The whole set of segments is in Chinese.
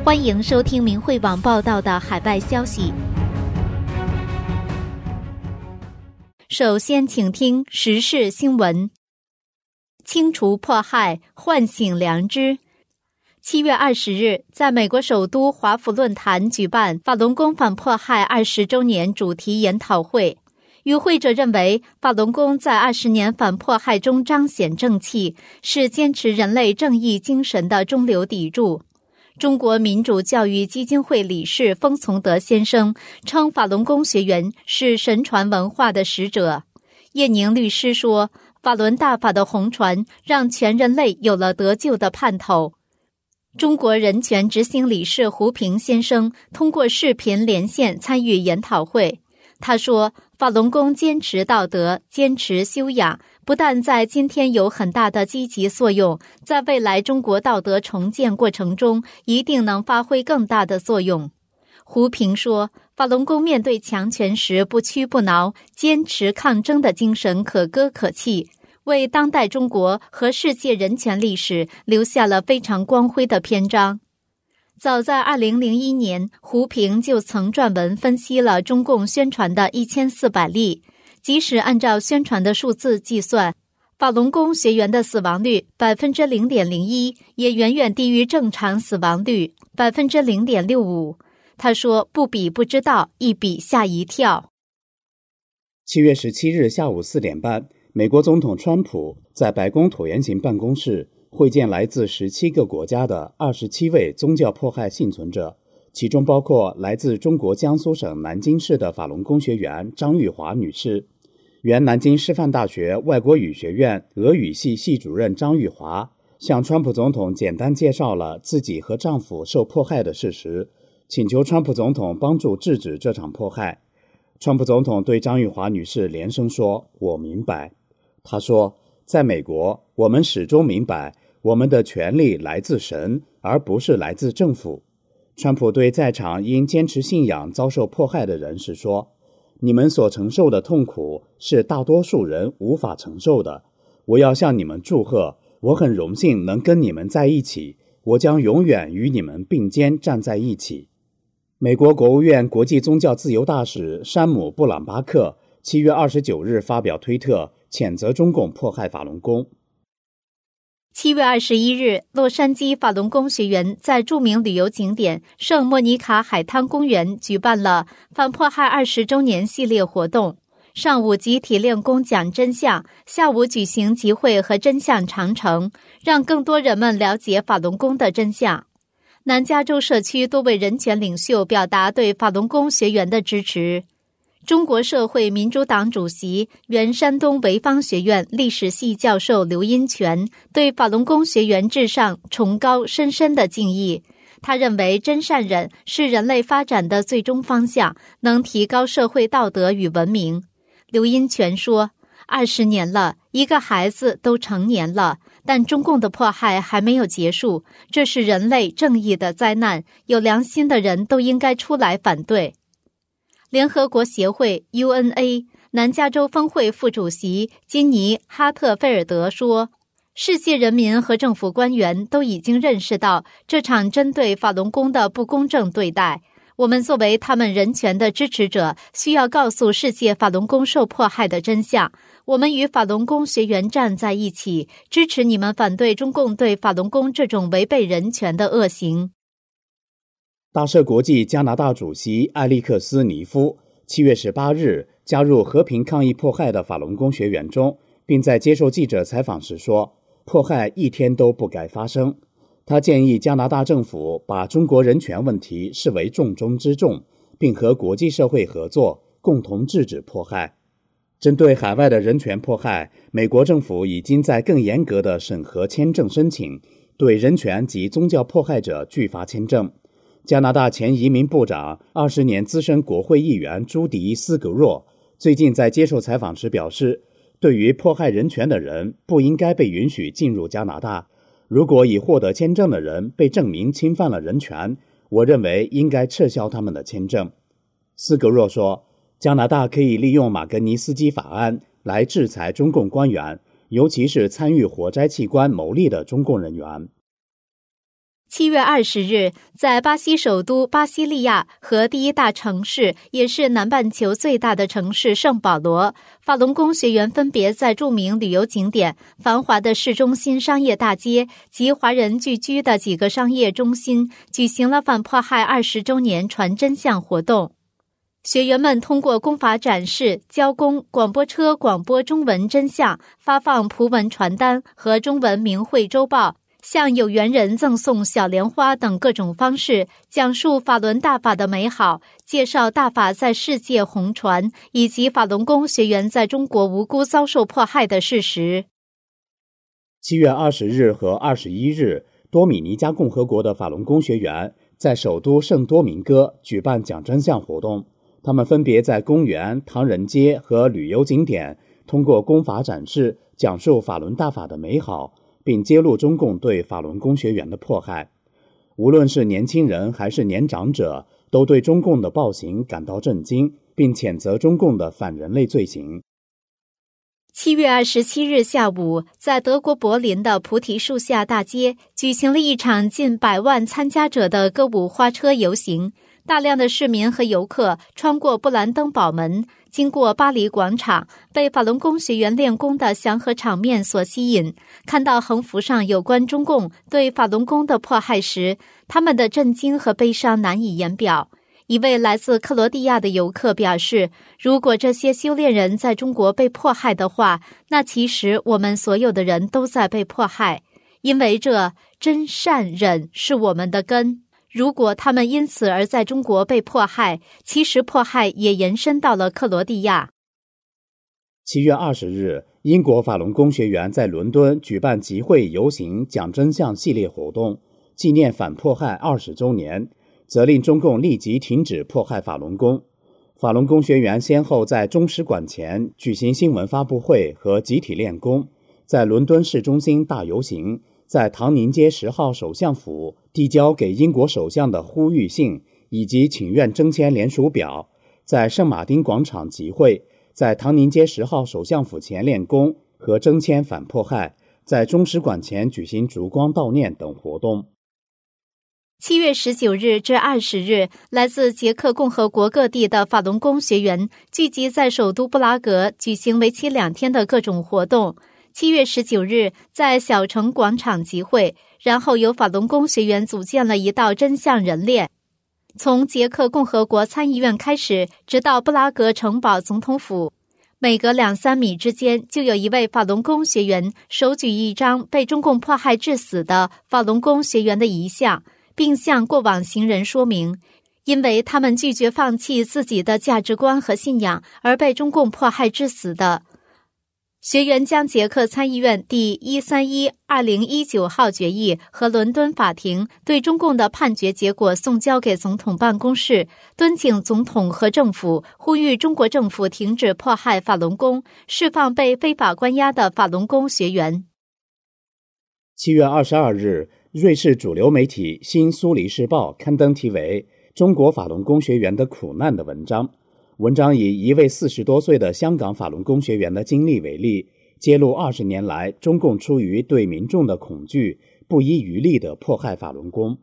欢迎收听明慧网报道的海外消息。首先请听时事新闻。清除迫害，唤醒良知。7月20日，在美国首都华府论坛举办法轮功反迫害20周年主题研讨会。与会者认为，法轮功在20年反迫害中彰显正气，是坚持人类正义精神的中流砥柱。中国民主教育基金会理事封从德先生称，法轮功学员是神传文化的使者。叶宁律师说，法轮大法的红传让全人类有了得救的盼头。中国人权执行理事胡平先生通过视频连线参与研讨会。他说，法轮功坚持道德，坚持修养，不但在今天有很大的积极作用，在未来中国道德重建过程中一定能发挥更大的作用。胡平说，法轮功面对强权时不屈不挠，坚持抗争的精神可歌可泣，为当代中国和世界人权历史留下了非常光辉的篇章。早在2001年，胡平就曾撰文分析了中共宣传的1400例，即使按照宣传的数字计算，法轮功学员的死亡率 0.01%， 也远远低于正常死亡率 0.65%。 他说，不比不知道，一比吓一跳。 7月17日下午4点半，美国总统川普在白宫椭圆形办公室会见来自17个国家的27位宗教迫害幸存者，其中包括来自中国江苏省南京市的法轮功学员张玉华女士。原南京师范大学外国语学院俄语系系主任张玉华向川普总统简单介绍了自己和丈夫受迫害的事实，请求川普总统帮助制止这场迫害。川普总统对张玉华女士连声说，我明白。他说，在美国，我们始终明白，我们的权利来自神，而不是来自政府。川普对在场因坚持信仰遭受迫害的人士说，你们所承受的痛苦是大多数人无法承受的。我要向你们祝贺，我很荣幸能跟你们在一起，我将永远与你们并肩站在一起。美国国务院国际宗教自由大使山姆·布朗巴克7月29日发表推特，谴责中共迫害法轮功。 7月21日，洛杉矶法轮功学员在著名旅游景点圣莫妮卡海滩公园举办了反迫害20周年系列活动。上午集体练功讲真相，下午举行集会和真相长城，让更多人们了解法轮功的真相。南加州社区多位人权领袖表达对法轮功学员的支持。中国社会民主党主席、原山东潍坊学院历史系教授刘荫权对法轮功学员至上崇高深深的敬意。他认为真善忍是人类发展的最终方向，能提高社会道德与文明。刘荫权说，20年了，一个孩子都成年了，但中共的迫害还没有结束，这是人类正义的灾难，有良心的人都应该出来反对。联合国协会 UNA 南加州分会副主席金尼·哈特菲尔德说，世界人民和政府官员都已经认识到这场针对法轮功的不公正对待。我们作为他们人权的支持者，需要告诉世界法轮功受迫害的真相。我们与法轮功学员站在一起，支持你们反对中共对法轮功这种违背人权的恶行。 大赦国际加拿大主席艾利克斯·尼夫7月18日加入和平抗议迫害的法轮功学员中，并在接受记者采访时说，迫害一天都不该发生。他建议加拿大政府把中国人权问题视为重中之重，并和国际社会合作，共同制止迫害。针对海外的人权迫害，美国政府已经在更严格的审核签证申请，对人权及宗教迫害者拒发签证。加拿大前移民部长、20年资深国会议员朱迪·斯格若最近在接受采访时表示，对于迫害人权的人不应该被允许进入加拿大。如果已获得签证的人被证明侵犯了人权，我认为应该撤销他们的签证。斯格若说，加拿大可以利用马格尼斯基法案来制裁中共官员，尤其是参与火灾器官牟利的中共人员。 7月20日，在巴西首都巴西利亚和第一大城市，也是南半球最大的城市圣保罗，法轮功学员分别在著名旅游景点、繁华的市中心商业大街及华人聚居的几个商业中心举行了反迫害20周年传真相活动。学员们通过功法展示、教功、广播车广播中文真相、发放葡文传单和中文明慧周报，向有缘人赠送小莲花等各种方式，讲述法轮大法的美好，介绍大法在世界红传，以及法轮功学员在中国无辜遭受迫害的事实。 7月20日和21日，多米尼加共和国的法轮功学员在首都圣多明哥举办讲真相活动。他们分别在公园、唐人街和旅游景点，通过功法展示，讲述法轮大法的美好，并揭露中共对法轮功学员的迫害。无论是年轻人还是年长者，都对中共的暴行感到震惊，并谴责中共的反人类罪行。 7月27日下午，在德国柏林的菩提树下大街举行了一场近100万参加者的歌舞花车游行。大量的市民和游客穿过布兰登堡门，经过巴黎广场，被法轮功学员练功的祥和场面所吸引。看到横幅上有关中共对法轮功的迫害时，他们的震惊和悲伤难以言表。一位来自克罗地亚的游客表示，如果这些修炼人在中国被迫害的话，那其实我们所有的人都在被迫害，因为这真善忍是我们的根。如果他们因此而在中国被迫害，其实迫害也延伸到了克罗地亚。 7月20日，英国法轮功学员在伦敦举办集会游行讲真相系列活动，纪念反迫害20周年，责令中共立即停止迫害法轮功。法轮功学员先后在中使馆前举行新闻发布会和集体练功，在伦敦市中心大游行，在唐宁街10号首相府递交给英国首相的呼吁信以及请愿征签联署表，在圣马丁广场集会，在唐宁街10号首相府前练功和征签反迫害，在中使馆前举行烛光悼念等活动。 7月19日至20日，来自捷克共和国各地的法轮功学员聚集在首都布拉格，举行为期2天的各种活动。7月19日，在小城广场集会，然后由法轮功学员组建了一道真相人链，从捷克共和国参议院开始，直到布拉格城堡总统府。每隔2-3米之间，就有一位法轮功学员手举一张被中共迫害致死的法轮功学员的遗像，并向过往行人说明，因为他们拒绝放弃自己的价值观和信仰而被中共迫害致死的。学员将捷克参议院第131/2019号决议和伦敦法庭对中共的判决结果送交给总统办公室，敦请总统和政府呼吁中国政府停止迫害法轮功，释放被非法关押的法轮功学员。 7月22日，瑞士主流媒体《新苏黎世报》刊登题为《中国法轮功学员的苦难》的文章。文章以一位40多岁的香港法轮功学员的经历为例，揭露20年来中共出于对民众的恐惧，不遗余力地迫害法轮功。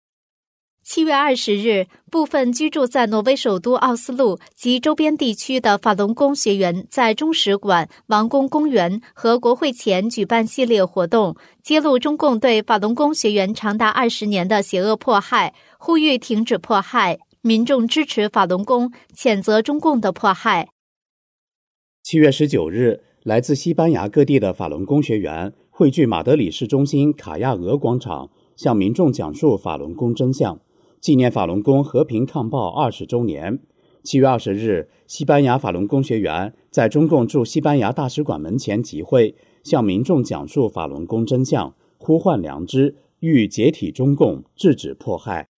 7月20日，部分居住在挪威首都奥斯陆及周边地区的法轮功学员在中使馆、王宫公园和国会前举办系列活动，揭露中共对法轮功学员长达20年的邪恶迫害，呼吁停止迫害，民众支持法轮功，谴责中共的迫害。 7月19日，来自西班牙各地的法轮功学员汇聚马德里市中心卡亚俄广场，向民众讲述法轮功真相，纪念法轮功和平抗暴20周年。7月20日，西班牙法轮功学员在中共驻西班牙大使馆门前集会，向民众讲述法轮功真相，呼唤良知，欲解体中共，制止迫害。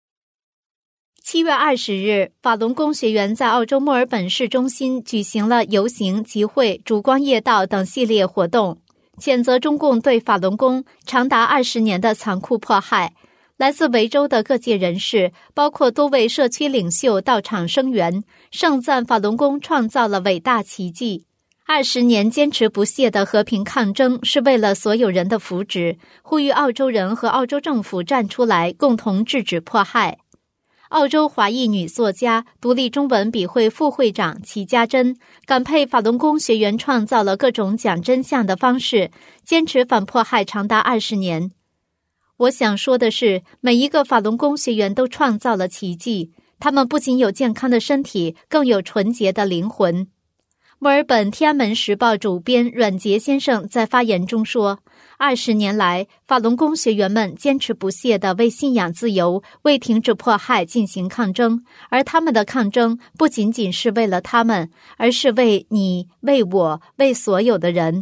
7月20日，法轮功学员在澳洲墨尔本市中心举行了游行、集会、烛光夜道等系列活动，谴责中共对法轮功长达20年的残酷迫害。来自维州的各界人士，包括多位社区领袖到场声援，盛赞法轮功创造了伟大奇迹。 20年坚持不懈的和平抗争是为了所有人的福祉，呼吁澳洲人和澳洲政府站出来，共同制止迫害。澳洲华裔女作家、独立中文笔会副会长齐家珍感佩法轮功学员创造了各种讲真相的方式，坚持反迫害长达20年。我想说的是，每一个法轮功学员都创造了奇迹，他们不仅有健康的身体，更有纯洁的灵魂。墨尔本天安门时报主编阮杰先生在发言中说，20年来，法轮功学员们坚持不懈地为信仰自由、为停止迫害进行抗争，而他们的抗争不仅仅是为了他们，而是为你、为我、为所有的人。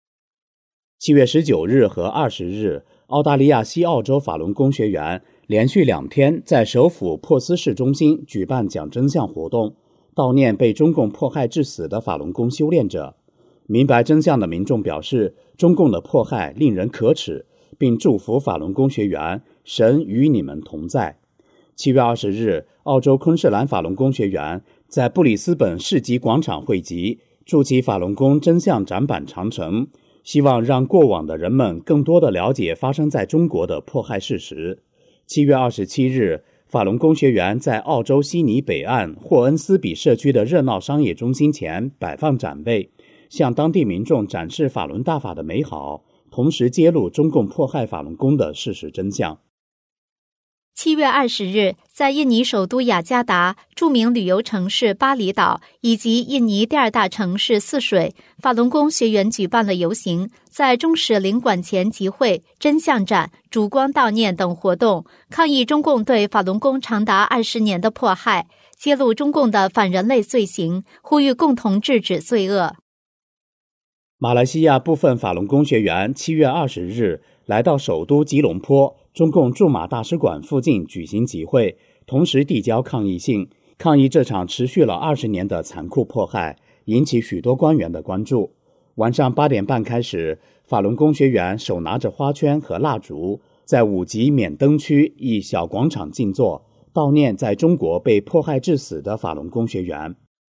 7月19日和20日，澳大利亚西澳洲法轮功学员连续2天在首府珀斯市中心举办讲真相活动，悼念被中共迫害致死的法轮功修炼者。明白真相的民众表示，中共的迫害令人可耻，并祝福法轮功学员，神与你们同在。7月20日，澳洲昆士兰法轮功学员在布里斯本市集广场汇集，筑起法轮功真相展板长城，希望让过往的人们更多地了解发生在中国的迫害事实。7月27日，法轮功学员在澳洲悉尼北岸霍恩斯比社区的热闹商业中心前摆放展位，向当地民众展示法轮大法的美好，同时揭露中共迫害法轮功的事实真相。 7月20日，在印尼首都雅加达、著名旅游城市巴厘岛以及印尼第2大城市泗水，法轮功学员举办了游行，在中使领馆前集会、真相展、烛光悼念等活动，抗议中共对法轮功长达20年的迫害，揭露中共的反人类罪行，呼吁共同制止罪恶。 马来西亚部分法轮功学员7月20日来到首都吉隆坡中共驻马大使馆附近举行集会，同时递交抗议信，抗议这场持续了20年的残酷迫害，引起许多官员的关注。晚上8点半开始，法轮功学员手拿着花圈和蜡烛，在五级免灯区一小广场静坐，悼念在中国被迫害致死的法轮功学员。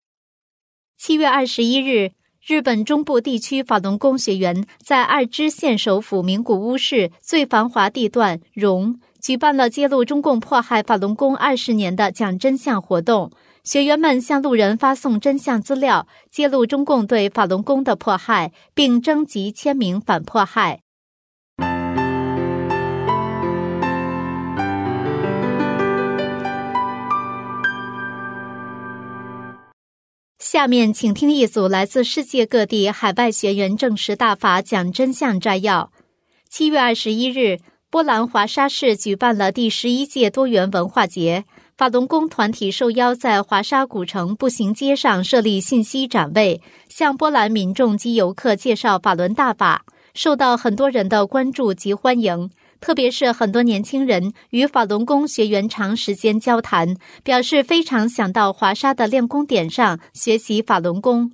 7月21日，日本中部地区法轮功学员在二支县首府名古屋市最繁华地段荣举办了揭露中共迫害法轮功20年的讲真相活动，学员们向路人发送真相资料，揭露中共对法轮功的迫害，并征集签名反迫害。下面请听一组来自世界各地海外学员证实大法讲真相摘要。7月21日，波兰华沙市举办了第11届多元文化节，法轮功团体受邀在华沙古城步行街上设立信息展位，向波兰民众及游客介绍法轮大法，受到很多人的关注及欢迎。特别是很多年轻人与法轮功学员长时间交谈，表示非常想到华沙的练功点上学习法轮功。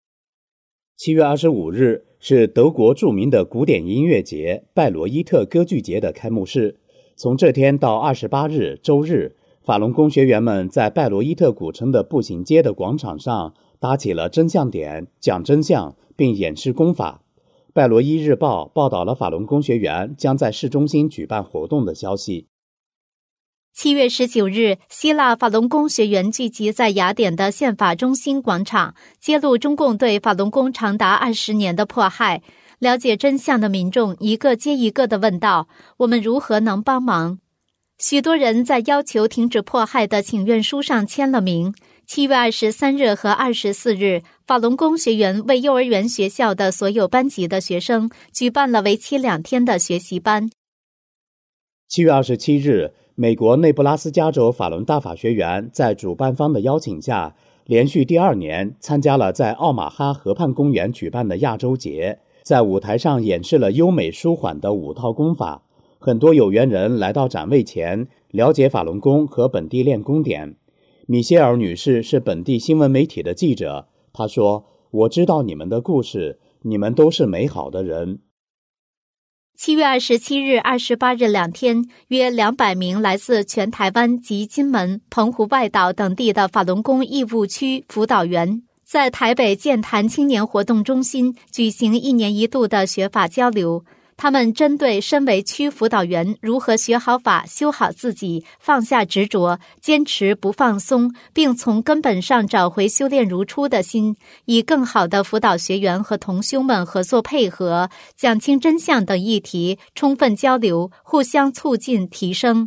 7月25日是德国著名的古典音乐节拜罗伊特歌剧节的开幕式。从这天到28日周日，法轮功学员们在拜罗伊特古城的步行街的广场上搭起了真相点，讲真相并演示功法。拜罗伊日报报道了法轮功学员将在市中心举办活动的消息。 7月19日，希腊法轮功学员聚集在雅典的宪法中心广场，揭露中共对法轮功长达20年的迫害。了解真相的民众一个接一个地问道：我们如何能帮忙？许多人在要求停止迫害的请愿书上签了名。7月23日和24日，法轮功学员为幼儿园学校的所有班级的学生举办了为期2天的学习班。 7月27日，美国内布拉斯加州法轮大法学员在主办方的邀请下，连续第2年参加了在奥马哈河畔公园举办的亚洲节，在舞台上演示了优美舒缓的5套功法。很多有缘人来到展位前，了解法轮功和本地练功点。米歇尔女士是本地新闻媒体的记者，她说：我知道你们的故事，你们都是美好的人。 7月27日、28日2天，约200名来自全台湾及金门、澎湖外岛等地的法轮功义务区辅导员， 在台北健谈青年活动中心举行1年1度的学法交流。他们针对身为区辅导员如何学好法、修好自己、放下执着、坚持不放松，并从根本上找回修炼如初的心，以更好的辅导学员和同修们合作配合，讲清真相等议题，充分交流，互相促进提升。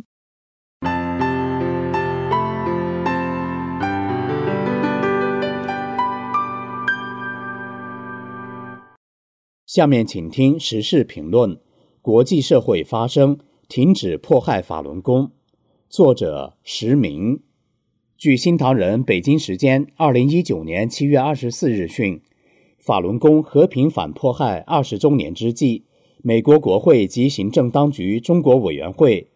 下面请听时事评论：国际社会发声，停止迫害法轮功。作者石明。据新唐人北京时间2019年7月24日讯，法轮功和平反迫害20周年之际，美国国会及行政当局中国委员会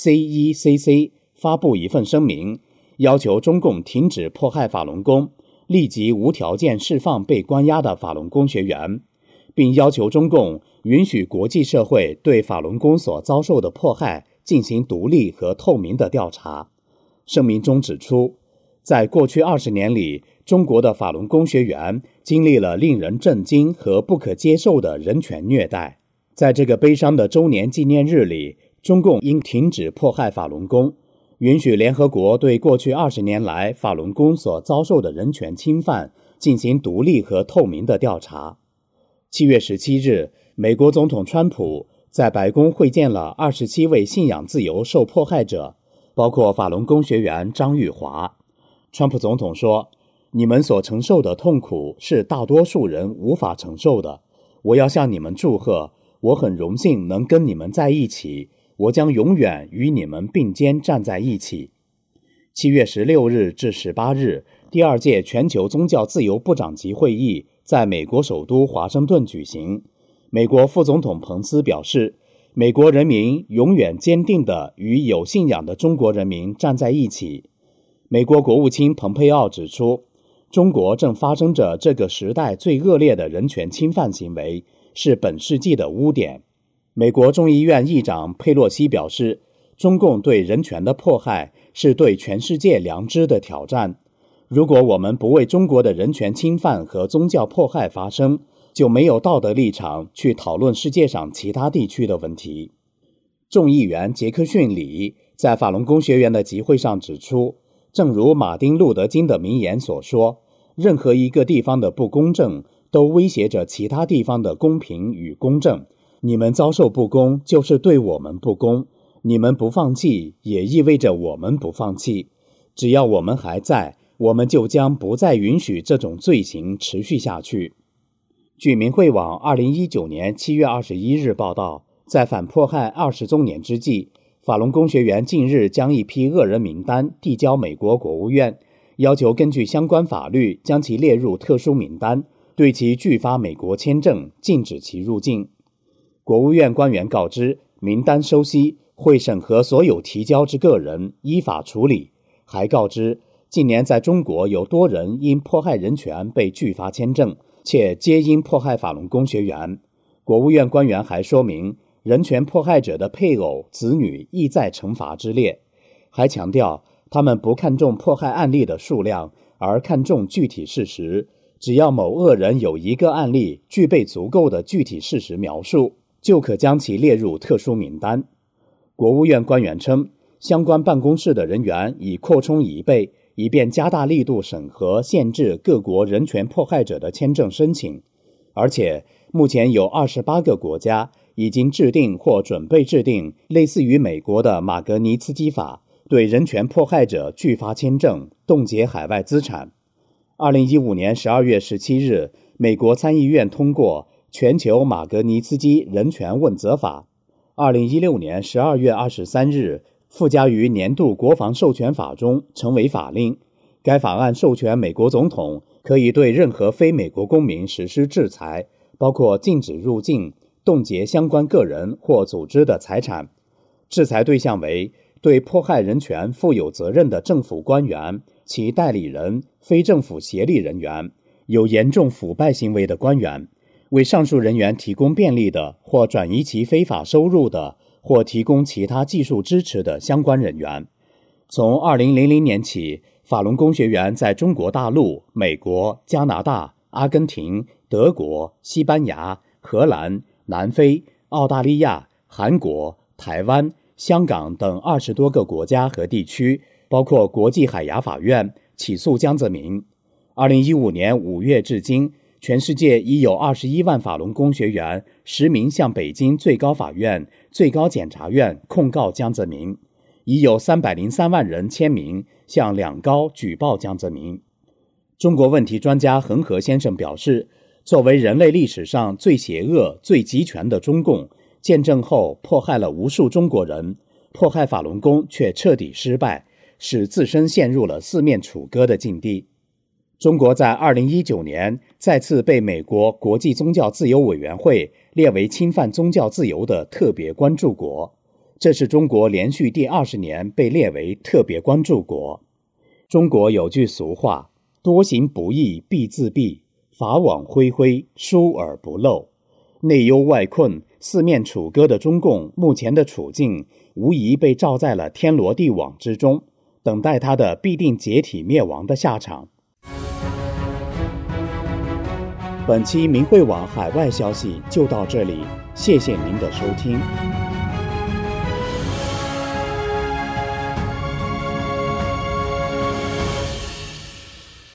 CECC 发布一份声明，要求中共停止迫害法轮功，立即无条件释放被关押的法轮功学员，并要求中共允许国际社会对法轮功所遭受的迫害进行独立和透明的调查。声明中指出，在过去20年里，中国的法轮功学员经历了令人震惊和不可接受的人权虐待。在这个悲伤的周年纪念日里，中共应停止迫害法轮功，允许联合国对过去20年来法轮功所遭受的人权侵犯进行独立和透明的调查。7月17日，美国总统川普在白宫会见了27位信仰自由受迫害者，包括法轮功学员张玉华。川普总统说：“你们所承受的痛苦是大多数人无法承受的。我要向你们祝贺，我很荣幸能跟你们在一起，我将永远与你们并肩站在一起。”7月16日至18日，第2届全球宗教自由部长级会议在美国首都华盛顿举行。美国副总统彭斯表示，美国人民永远坚定地与有信仰的中国人民站在一起。美国国务卿蓬佩奥指出，中国正发生着这个时代最恶劣的人权侵犯行为，是本世纪的污点。美国众议院议长佩洛西表示，中共对人权的迫害是对全世界良知的挑战。如果我们不为中国的人权侵犯和宗教迫害发声，就没有道德立场去讨论世界上其他地区的问题。众议员杰克逊里在法轮功学员的集会上指出，正如马丁·路德·金的名言所说，任何一个地方的不公正都威胁着其他地方的公平与公正。你们遭受不公，就是对我们不公。你们不放弃，也意味着我们不放弃。只要我们还在，我们就将不再允许这种罪行持续下去。据明慧网2019年7月21日报道，在反迫害20周年之际，法轮功学员近日将一批恶人名单递交美国国务院，要求根据相关法律将其列入特殊名单，对其拒发美国签证，禁止其入境。国务院官员告知，名单收悉，会审核所有提交之个人，依法处理。还告知，近年在中国有多人因迫害人权被拒发签证，且皆因迫害法轮功学员。国务院官员还说明，人权迫害者的配偶、子女亦在惩罚之列，还强调他们不看重迫害案例的数量，而看重具体事实。只要某恶人有一个案例具备足够的具体事实描述，就可将其列入特殊名单。国务院官员称，相关办公室的人员已扩充1倍，以便加大力度审核限制各国人权迫害者的签证申请。而且，目前有28个国家已经制定或准备制定类似于美国的马格尼茨基法，对人权迫害者拒发签证，冻结海外资产。2015年12月17日，美国参议院通过全球马格尼茨基人权问责法。2016年12月23日，附加于年度国防授权法中，成为法令。该法案授权美国总统可以对任何非美国公民实施制裁，包括禁止入境、冻结相关个人或组织的财产。制裁对象为对迫害人权负有责任的政府官员、其代理人、非政府协力人员、有严重腐败行为的官员、为上述人员提供便利的或转移其非法收入的或提供其他技术支持的相关人员。从2000年起， 法轮功学员在中国大陆、美国、加拿大、阿根廷、德国、西班牙、荷兰、南非、澳大利亚、韩国、台湾、香港等20多个国家和地区，包括国际海牙法院起诉江泽民。2015年5月至今，全世界已有21万法轮功学员实名向北京最高法院、最高检察院控告江泽民，已有303万人签名向两高举报江泽民。中国问题专家恒河先生表示，作为人类历史上最邪恶、最集权的中共，建政后迫害了无数中国人，迫害法轮功却彻底失败，使自身陷入了四面楚歌的境地。中国在2019年再次被美国国际宗教自由委员会列为侵犯宗教自由的特别关注国，这是中国连续第20年被列为特别关注国。中国有句俗话，多行不义必自毙，法网恢恢，疏而不漏。内忧外困、四面楚歌的中共目前的处境无疑被罩在了天罗地网之中，等待它的必定解体灭亡的下场。本期明慧网海外消息就到这里，谢谢您的收听。